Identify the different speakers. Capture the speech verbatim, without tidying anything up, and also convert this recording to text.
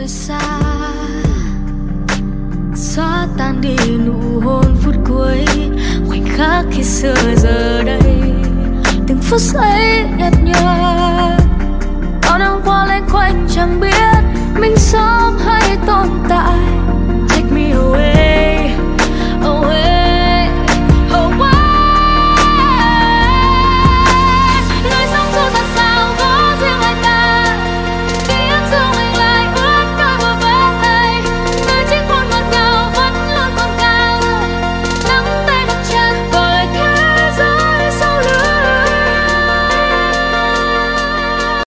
Speaker 1: rời xa, xóa tan đi nụ hôn phút cuối, khoảnh khắc khi xưa giờ đây từng phút giây nhạt nhòa. Bao năm qua lênh quanh chẳng biết mình sống hay tồn tại. Take me away.